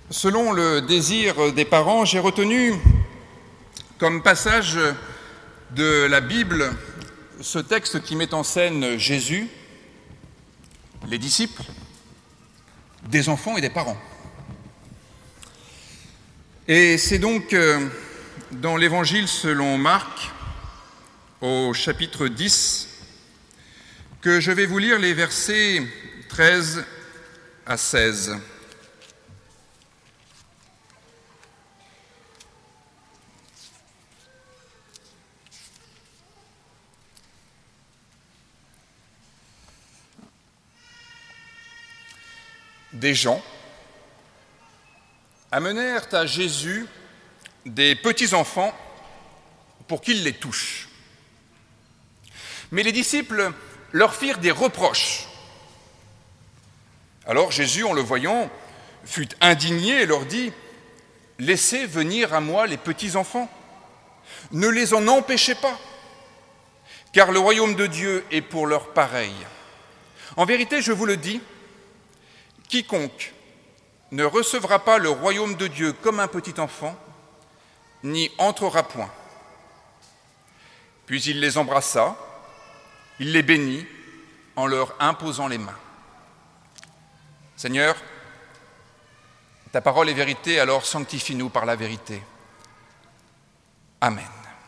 Selon le désir des parents, j'ai retenu comme passage de la Bible ce texte qui met en scène Jésus, les disciples, des enfants et des parents. Et c'est donc dans l'Évangile selon Marc, au chapitre 10, que je vais vous lire les versets 13 à 16. Des gens amenèrent à Jésus des petits-enfants pour qu'il les touche. Mais les disciples leur firent des reproches. Alors Jésus, en le voyant, fut indigné et leur dit : « Laissez venir à moi les petits-enfants, ne les en empêchez pas, car le royaume de Dieu est pour leurs pareils. En vérité, je vous le dis, quiconque ne recevra pas le royaume de Dieu comme un petit enfant, n'y entrera point. » Puis il les embrassa, il les bénit en leur imposant les mains. Seigneur, ta parole est vérité, alors sanctifie-nous par la vérité. Amen.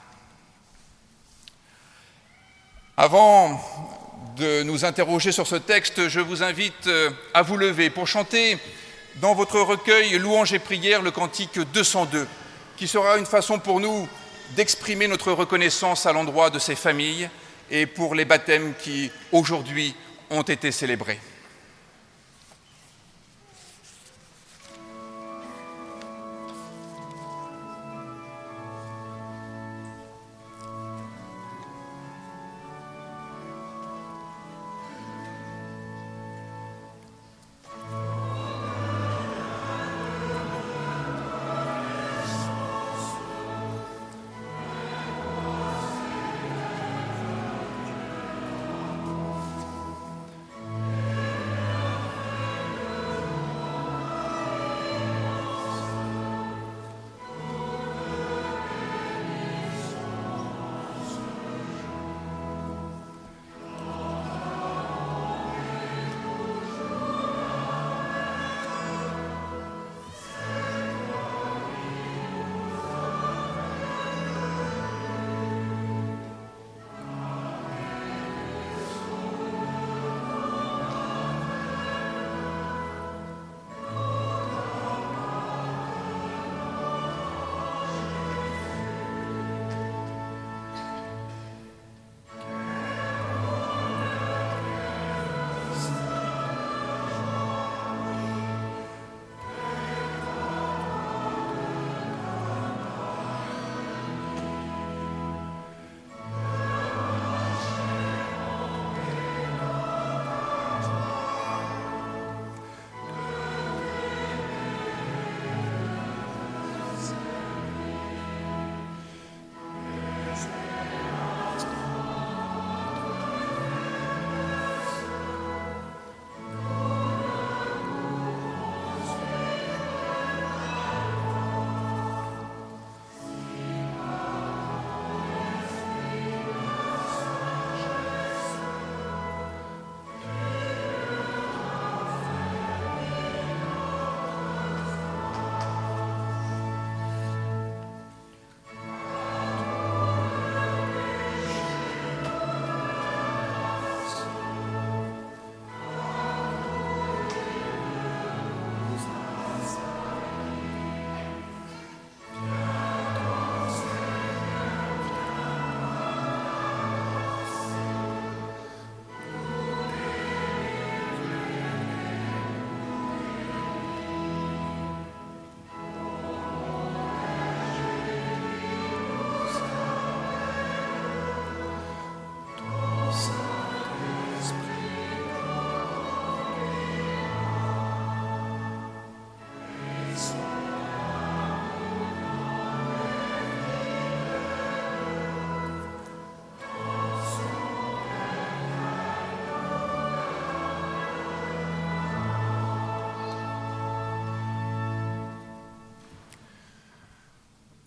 Avant de nous interroger sur ce texte, je vous invite à vous lever pour chanter dans votre recueil Louanges et prières le cantique 202, qui sera une façon pour nous d'exprimer notre reconnaissance à l'endroit de ces familles et pour les baptêmes qui, aujourd'hui, ont été célébrés.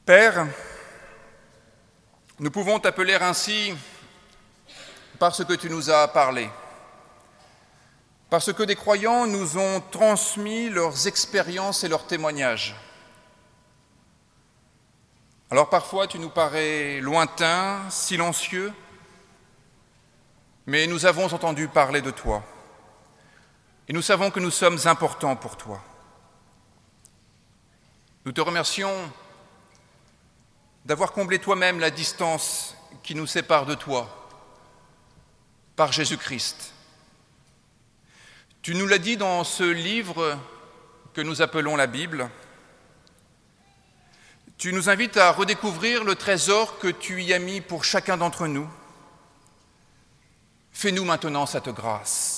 Père, nous pouvons t'appeler ainsi parce que tu nous as parlé, parce que des croyants nous ont transmis leurs expériences et leurs témoignages. Alors parfois tu nous parais lointain, silencieux, mais nous avons entendu parler de toi et nous savons que nous sommes importants pour toi. Nous te remercions d'avoir comblé toi-même la distance qui nous sépare de toi par Jésus-Christ. Tu nous l'as dit dans ce livre que nous appelons la Bible. Tu nous invites à redécouvrir le trésor que tu y as mis pour chacun d'entre nous. Fais-nous maintenant cette grâce.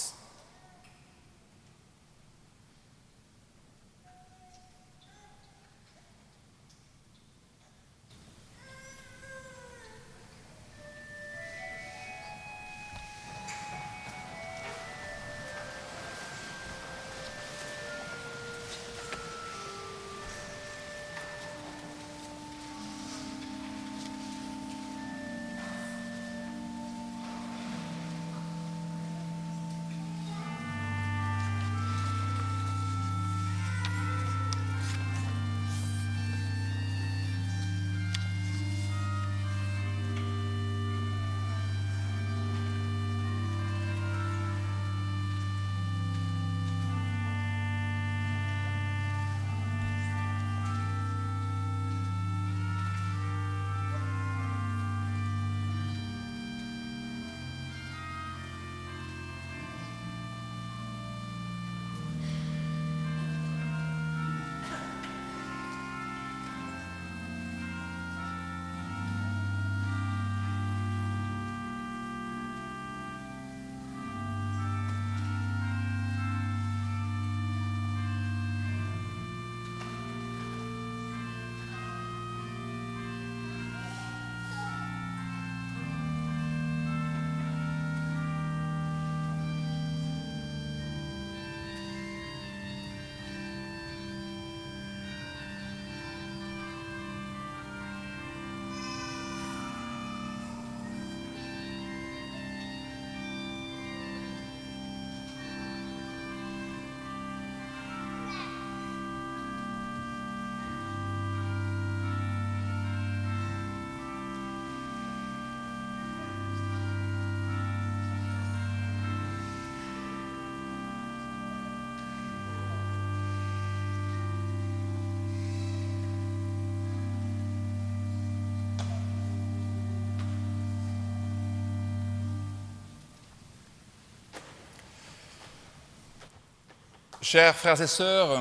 Chers frères et sœurs,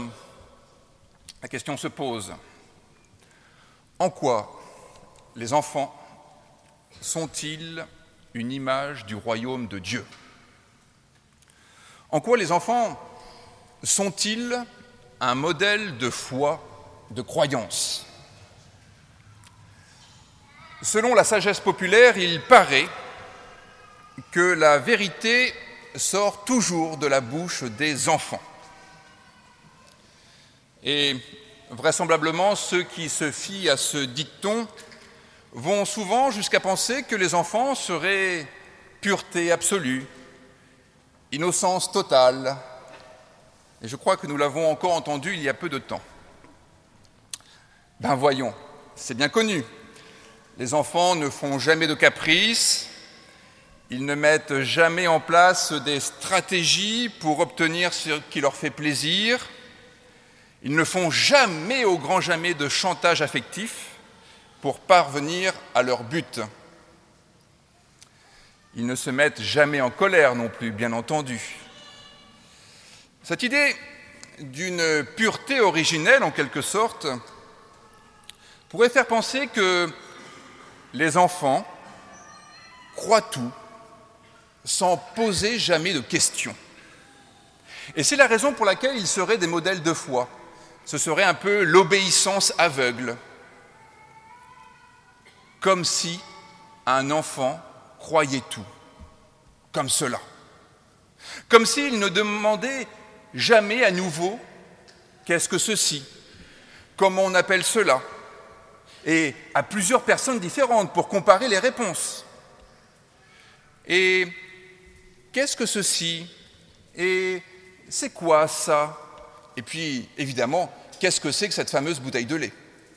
la question se pose. En quoi les enfants sont-ils une image du royaume de Dieu ? En quoi les enfants sont-ils un modèle de foi, de croyance ? Selon la sagesse populaire, il paraît que la vérité sort toujours de la bouche des enfants. Et vraisemblablement, ceux qui se fient à ce dicton vont souvent jusqu'à penser que les enfants seraient pureté absolue, innocence totale. Et je crois que nous l'avons encore entendu il y a peu de temps. Ben voyons, c'est bien connu. Les enfants ne font jamais de caprices, ils ne mettent jamais en place des stratégies pour obtenir ce qui leur fait plaisir. Ils ne font jamais, au grand jamais, de chantage affectif pour parvenir à leur but. Ils ne se mettent jamais en colère non plus, bien entendu. Cette idée d'une pureté originelle, en quelque sorte, pourrait faire penser que les enfants croient tout sans poser jamais de questions. Et c'est la raison pour laquelle ils seraient des modèles de foi. Ce serait un peu l'obéissance aveugle, comme si un enfant croyait tout, comme cela. Comme s'il ne demandait jamais à nouveau « qu'est-ce que ceci ? Comment on appelle cela ?» et à plusieurs personnes différentes pour comparer les réponses. Et qu'est-ce que ceci? Et c'est quoi ça? Et puis, évidemment, qu'est-ce que c'est que cette fameuse bouteille de lait?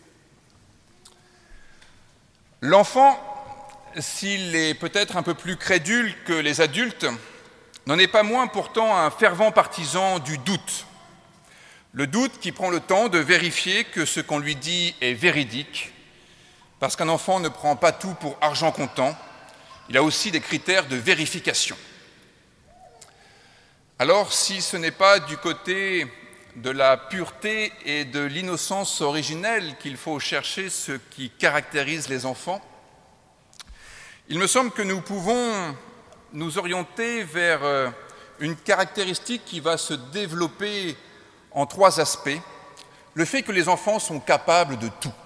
L'enfant, s'il est peut-être un peu plus crédule que les adultes, n'en est pas moins pourtant un fervent partisan du doute. Le doute qui prend le temps de vérifier que ce qu'on lui dit est véridique, parce qu'un enfant ne prend pas tout pour argent comptant, il a aussi des critères de vérification. Alors, si ce n'est pas du côté de la pureté et de l'innocence originelle qu'il faut chercher ce qui caractérise les enfants, il me semble que nous pouvons nous orienter vers une caractéristique qui va se développer en 3 aspects. Le fait que les enfants sont capables de tout.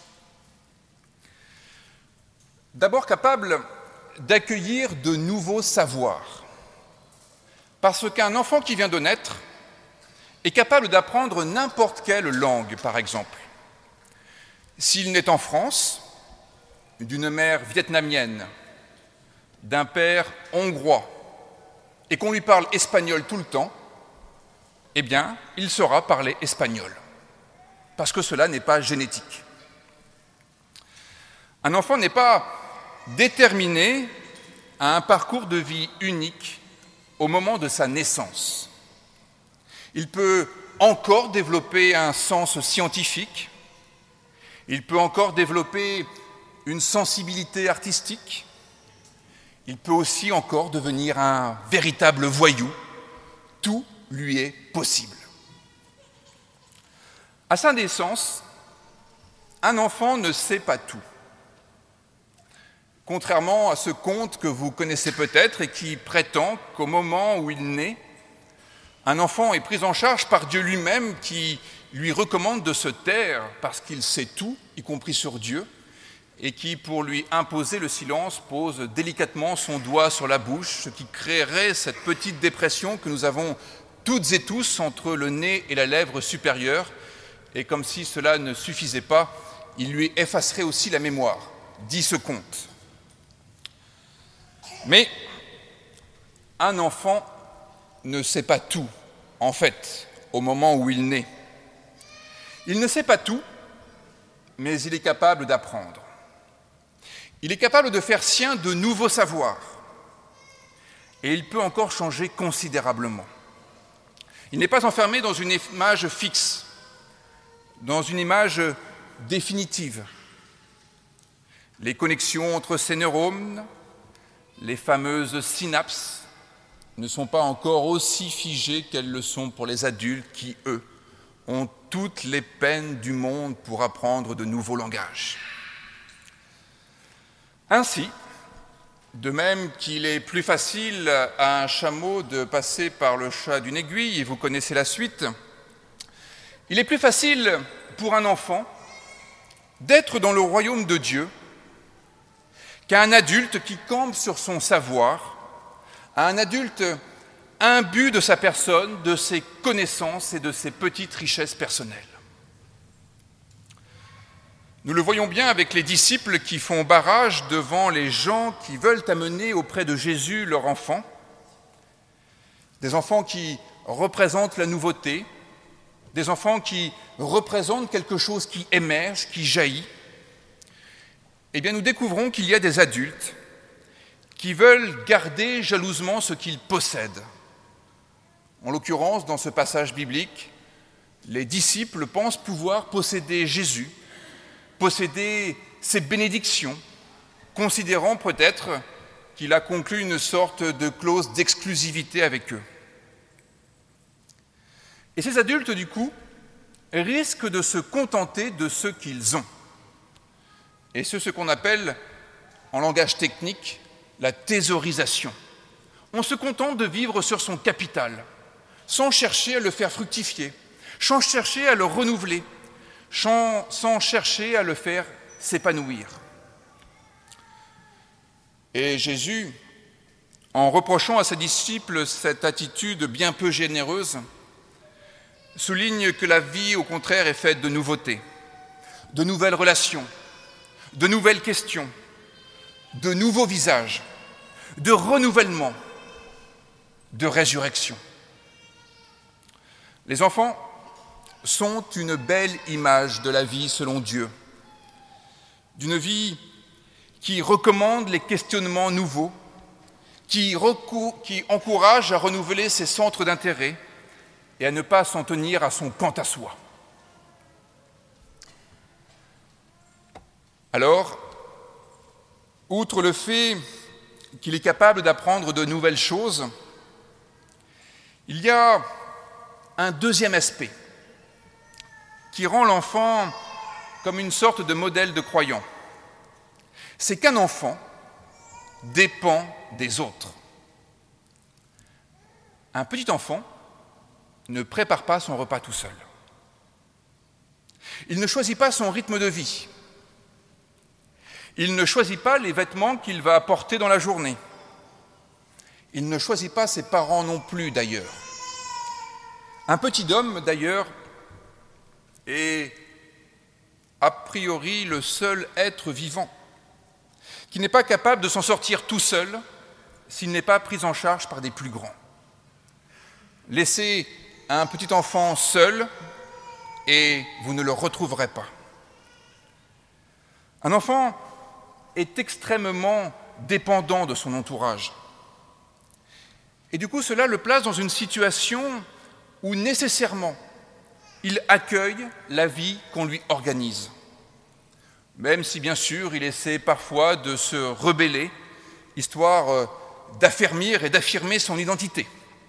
D'abord capables d'accueillir de nouveaux savoirs. Parce qu'un enfant qui vient de naître est capable d'apprendre n'importe quelle langue, par exemple. S'il naît en France, d'une mère vietnamienne, d'un père hongrois, et qu'on lui parle espagnol tout le temps, eh bien, il saura parler espagnol, parce que cela n'est pas génétique. Un enfant n'est pas déterminé à un parcours de vie unique au moment de sa naissance. Il peut encore développer un sens scientifique, il peut encore développer une sensibilité artistique, il peut aussi encore devenir un véritable voyou. Tout lui est possible. À sa naissance, un enfant ne sait pas tout. Contrairement à ce conte que vous connaissez peut-être et qui prétend qu'au moment où il naît, un enfant est pris en charge par Dieu lui-même qui lui recommande de se taire parce qu'il sait tout, y compris sur Dieu, et qui, pour lui imposer le silence, pose délicatement son doigt sur la bouche, ce qui créerait cette petite dépression que nous avons toutes et tous entre le nez et la lèvre supérieure, et comme si cela ne suffisait pas, il lui effacerait aussi la mémoire, dit ce conte. Mais un enfant ne sait pas tout, en fait, au moment où il naît. Il ne sait pas tout, mais il est capable d'apprendre. Il est capable de faire sien de nouveaux savoirs. Et il peut encore changer considérablement. Il n'est pas enfermé dans une image fixe, dans une image définitive. Les connexions entre ces neurones, les fameuses synapses, ne sont pas encore aussi figées qu'elles le sont pour les adultes qui, eux, ont toutes les peines du monde pour apprendre de nouveaux langages. Ainsi, de même qu'il est plus facile à un chameau de passer par le chat d'une aiguille, et vous connaissez la suite, il est plus facile pour un enfant d'être dans le royaume de Dieu qu'à un adulte qui campe sur son savoir, à un adulte imbu de sa personne, de ses connaissances et de ses petites richesses personnelles. Nous le voyons bien avec les disciples qui font barrage devant les gens qui veulent amener auprès de Jésus leur enfant, des enfants qui représentent la nouveauté, des enfants qui représentent quelque chose qui émerge, qui jaillit. Eh bien, nous découvrons qu'il y a des adultes qui veulent garder jalousement ce qu'ils possèdent. En l'occurrence, dans ce passage biblique, les disciples pensent pouvoir posséder Jésus, posséder ses bénédictions, considérant peut-être qu'il a conclu une sorte de clause d'exclusivité avec eux. Et ces adultes, du coup, risquent de se contenter de ce qu'ils ont. Et c'est ce qu'on appelle, en langage technique, la thésaurisation. On se contente de vivre sur son capital, sans chercher à le faire fructifier, sans chercher à le renouveler, sans chercher à le faire s'épanouir. Et Jésus, en reprochant à ses disciples cette attitude bien peu généreuse, souligne que la vie, au contraire, est faite de nouveautés, de nouvelles relations, de nouvelles questions, de nouveaux visages, de renouvellement, de résurrection. Les enfants sont une belle image de la vie selon Dieu, d'une vie qui recommande les questionnements nouveaux, qui encourage à renouveler ses centres d'intérêt et à ne pas s'en tenir à son quant à soi. Alors, outre le fait qu'il est capable d'apprendre de nouvelles choses, il y a un deuxième aspect qui rend l'enfant comme une sorte de modèle de croyant. C'est qu'un enfant dépend des autres. Un petit enfant ne prépare pas son repas tout seul. Il ne choisit pas son rythme de vie. Il ne choisit pas les vêtements qu'il va porter dans la journée. Il ne choisit pas ses parents non plus, d'ailleurs. Un petit homme, d'ailleurs, est a priori le seul être vivant qui n'est pas capable de s'en sortir tout seul s'il n'est pas pris en charge par des plus grands. Laissez un petit enfant seul et vous ne le retrouverez pas. Un enfant est extrêmement dépendant de son entourage. Et du coup, cela le place dans une situation où nécessairement il accueille la vie qu'on lui organise. Même si, bien sûr, il essaie parfois de se rebeller, histoire d'affermir et d'affirmer son identité.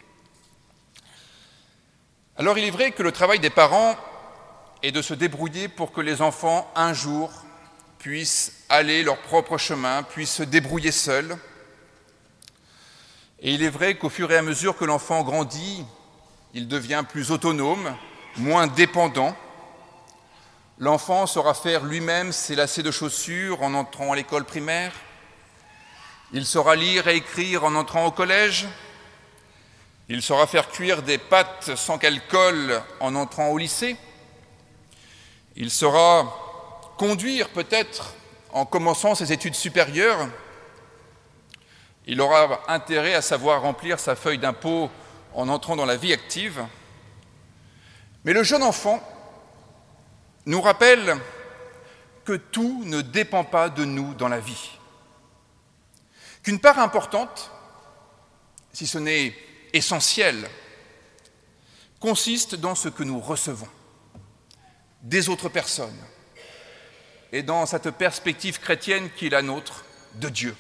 Alors, il est vrai que le travail des parents est de se débrouiller pour que les enfants, un jour, puissent aller leur propre chemin, puissent se débrouiller seuls. Et il est vrai qu'au fur et à mesure que l'enfant grandit, il devient plus autonome, moins dépendant. L'enfant saura faire lui-même ses lacets de chaussures en entrant à l'école primaire. Il saura lire et écrire en entrant au collège. Il saura faire cuire des pâtes sans qu'elles collent en entrant au lycée. Il saura conduire peut-être en commençant ses études supérieures. Il aura intérêt à savoir remplir sa feuille d'impôt en entrant dans la vie active. Mais le jeune enfant nous rappelle que tout ne dépend pas de nous dans la vie. Qu'une part importante, si ce n'est essentielle, consiste dans ce que nous recevons des autres personnes et dans cette perspective chrétienne qui est la nôtre de Dieu.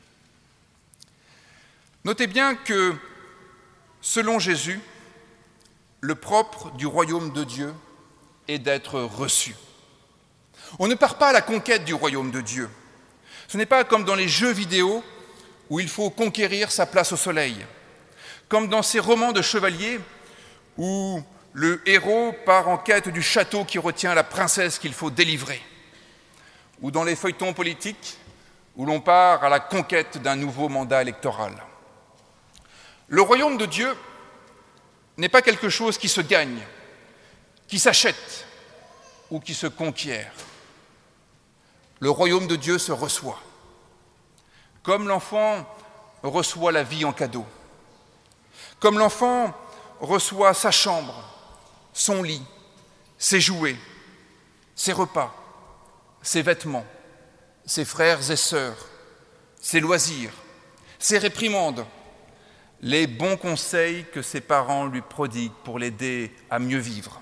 Notez bien que, selon Jésus, le propre du royaume de Dieu est d'être reçu. On ne part pas à la conquête du royaume de Dieu. Ce n'est pas comme dans les jeux vidéo où il faut conquérir sa place au soleil, comme dans ces romans de chevaliers où le héros part en quête du château qui retient la princesse qu'il faut délivrer, ou dans les feuilletons politiques où l'on part à la conquête d'un nouveau mandat électoral. Le royaume de Dieu n'est pas quelque chose qui se gagne, qui s'achète ou qui se conquiert. Le royaume de Dieu se reçoit, comme l'enfant reçoit la vie en cadeau, comme l'enfant reçoit sa chambre, son lit, ses jouets, ses repas, ses vêtements, ses frères et sœurs, ses loisirs, ses réprimandes, les bons conseils que ses parents lui prodiguent pour l'aider à mieux vivre.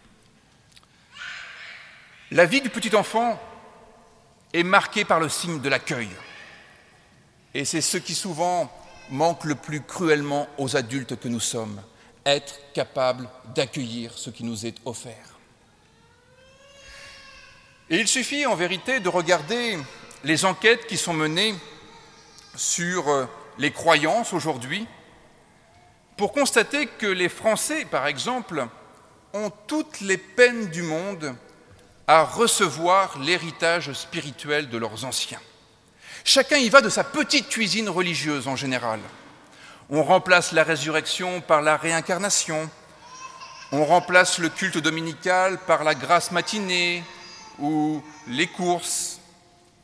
La vie du petit enfant est marquée par le signe de l'accueil. Et c'est ce qui souvent manque le plus cruellement aux adultes que nous sommes, être capable d'accueillir ce qui nous est offert. Et il suffit en vérité de regarder les enquêtes qui sont menées sur les croyances aujourd'hui pour constater que les Français, par exemple, ont toutes les peines du monde à recevoir l'héritage spirituel de leurs anciens. Chacun y va de sa petite cuisine religieuse en général. On remplace la résurrection par la réincarnation, on remplace le culte dominical par la grâce matinée ou les courses,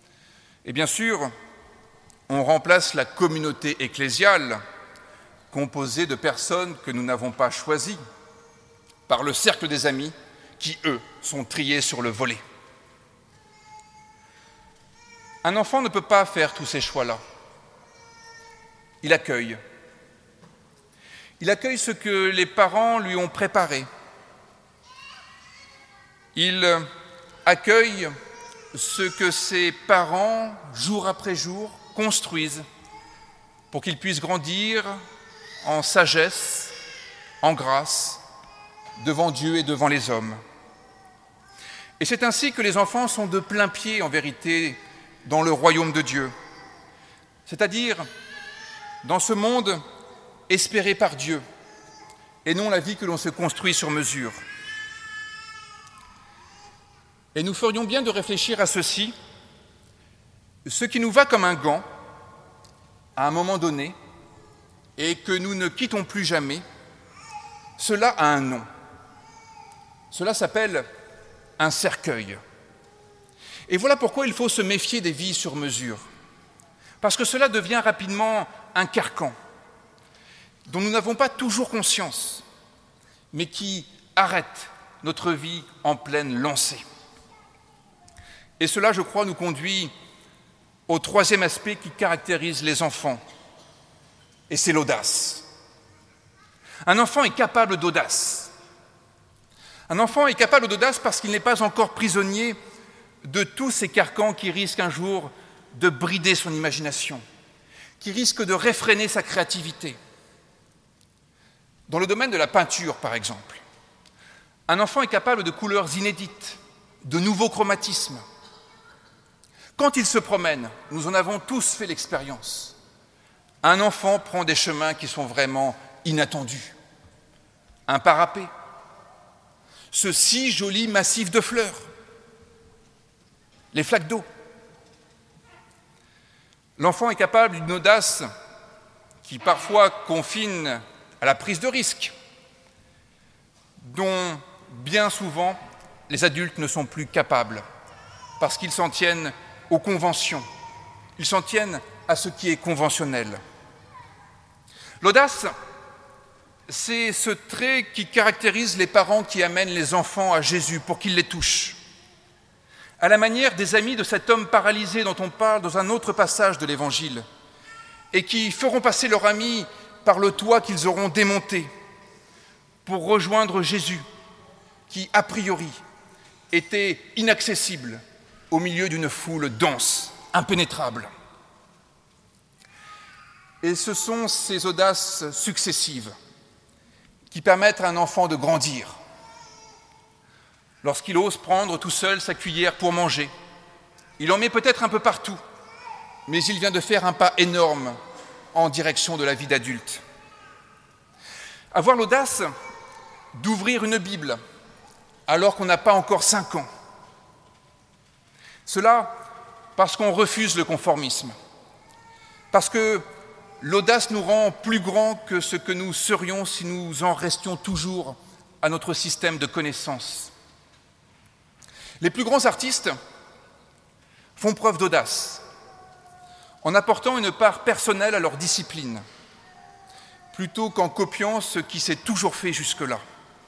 Et bien sûr, on remplace la communauté ecclésiale, composée de personnes que nous n'avons pas choisies, par le cercle des amis qui, eux, sont triés sur le volet. Un enfant ne peut pas faire tous ces choix-là. Il accueille. Il accueille ce que les parents lui ont préparé. Il accueille ce que ses parents, jour après jour, construisent pour qu'il puisse grandir en sagesse, en grâce, devant Dieu et devant les hommes. Et c'est ainsi que les enfants sont de plein pied, en vérité, dans le royaume de Dieu, c'est-à-dire dans ce monde espéré par Dieu, et non la vie que l'on se construit sur mesure. Et nous ferions bien de réfléchir à ceci, ce qui nous va comme un gant, à un moment donné, et que nous ne quittons plus jamais, cela a un nom. Cela s'appelle un cercueil. Et voilà pourquoi il faut se méfier des vies sur mesure. Parce que cela devient rapidement un carcan dont nous n'avons pas toujours conscience, mais qui arrête notre vie en pleine lancée. Et cela, je crois, nous conduit au troisième aspect qui caractérise les enfants, et c'est l'audace. Un enfant est capable d'audace. Un enfant est capable d'audace parce qu'il n'est pas encore prisonnier de tous ces carcans qui risquent un jour de brider son imagination, qui risquent de réfréner sa créativité. Dans le domaine de la peinture, par exemple, un enfant est capable de couleurs inédites, de nouveaux chromatismes. Quand il se promène, nous en avons tous fait l'expérience, un enfant prend des chemins qui sont vraiment inattendus. Un parapet, ce si joli massif de fleurs, les flaques d'eau. L'enfant est capable d'une audace qui parfois confine à la prise de risque, dont bien souvent les adultes ne sont plus capables, parce qu'ils s'en tiennent aux conventions, ils s'en tiennent à ce qui est conventionnel. L'audace, c'est ce trait qui caractérise les parents qui amènent les enfants à Jésus pour qu'ils les touchent. À la manière des amis de cet homme paralysé dont on parle dans un autre passage de l'Évangile, et qui feront passer leur ami par le toit qu'ils auront démonté pour rejoindre Jésus, qui, a priori, était inaccessible au milieu d'une foule dense, impénétrable. Et ce sont ces audaces successives qui permettent à un enfant de grandir. Lorsqu'il ose prendre tout seul sa cuillère pour manger, il en met peut-être un peu partout, mais il vient de faire un pas énorme en direction de la vie d'adulte. Avoir l'audace d'ouvrir une Bible alors qu'on n'a pas encore 5 ans. Cela parce qu'on refuse le conformisme, parce que l'audace nous rend plus grands que ce que nous serions si nous en restions toujours à notre système de connaissances. Les plus grands artistes font preuve d'audace en apportant une part personnelle à leur discipline, plutôt qu'en copiant ce qui s'est toujours fait jusque-là.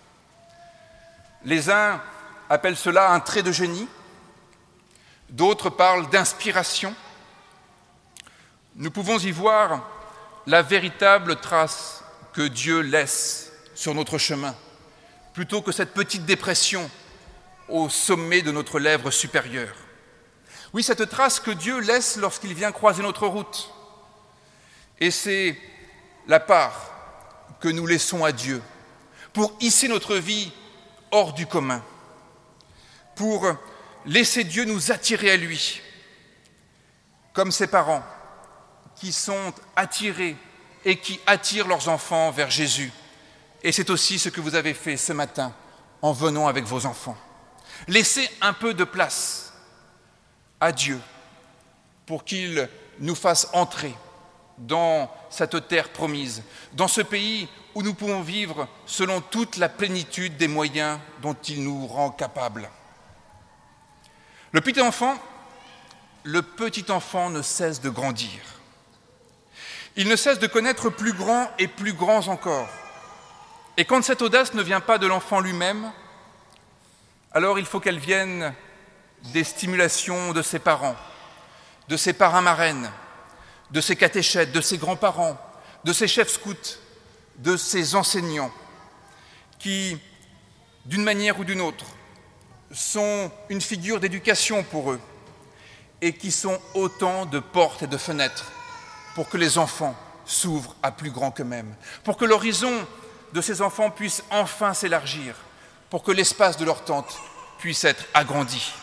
Les uns appellent cela un trait de génie, d'autres parlent d'inspiration. Nous pouvons y voir la véritable trace que Dieu laisse sur notre chemin, plutôt que cette petite dépression au sommet de notre lèvre supérieure. Oui, cette trace que Dieu laisse lorsqu'il vient croiser notre route. Et c'est la part que nous laissons à Dieu pour hisser notre vie hors du commun, pour laisser Dieu nous attirer à lui, comme ses parents qui sont attirés et qui attirent leurs enfants vers Jésus. Et c'est aussi ce que vous avez fait ce matin en venant avec vos enfants. Laissez un peu de place à Dieu pour qu'il nous fasse entrer dans cette terre promise, dans ce pays où nous pouvons vivre selon toute la plénitude des moyens dont il nous rend capables. Le petit enfant le petit enfant ne cesse de grandir. Il ne cesse de connaître plus grands et plus grands encore. Et quand cette audace ne vient pas de l'enfant lui-même, alors il faut qu'elle vienne des stimulations de ses parents, de ses parrains-marraines, de ses catéchètes, de ses grands-parents, de ses chefs scouts, de ses enseignants, qui, d'une manière ou d'une autre, sont une figure d'éducation pour eux et qui sont autant de portes et de fenêtres pour que les enfants s'ouvrent à plus grand qu'eux-mêmes, pour que l'horizon de ces enfants puisse enfin s'élargir, pour que l'espace de leur tente puisse être agrandi.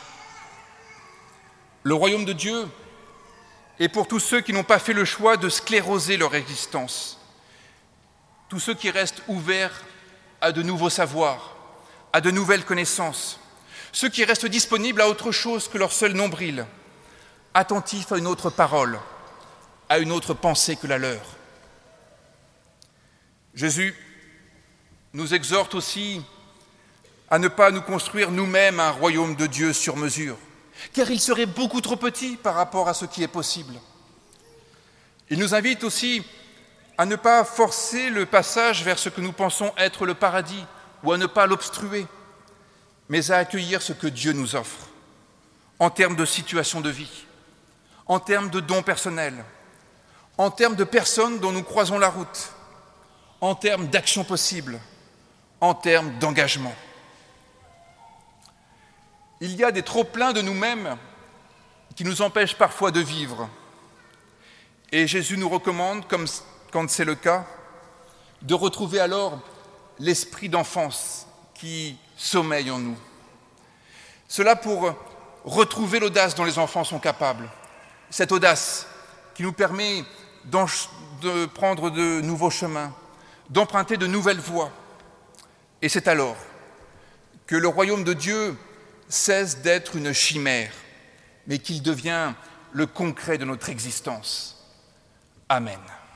Le royaume de Dieu est pour tous ceux qui n'ont pas fait le choix de scléroser leur existence, tous ceux qui restent ouverts à de nouveaux savoirs, à de nouvelles connaissances, ceux qui restent disponibles à autre chose que leur seul nombril, attentifs à une autre parole, à une autre pensée que la leur. Jésus nous exhorte aussi à ne pas nous construire nous-mêmes un royaume de Dieu sur mesure, car il serait beaucoup trop petit par rapport à ce qui est possible. Il nous invite aussi à ne pas forcer le passage vers ce que nous pensons être le paradis, ou à ne pas l'obstruer, mais à accueillir ce que Dieu nous offre, en termes de situation de vie, en termes de dons personnels, en termes de personnes dont nous croisons la route, en termes d'actions possibles, en termes d'engagement. Il y a des trop-pleins de nous-mêmes qui nous empêchent parfois de vivre. Et Jésus nous recommande, comme quand c'est le cas, de retrouver alors l'esprit d'enfance qui sommeille en nous. Cela pour retrouver l'audace dont les enfants sont capables. Cette audace qui nous permet de prendre de nouveaux chemins, d'emprunter de nouvelles voies. Et c'est alors que le royaume de Dieu cesse d'être une chimère, mais qu'il devient le concret de notre existence. Amen.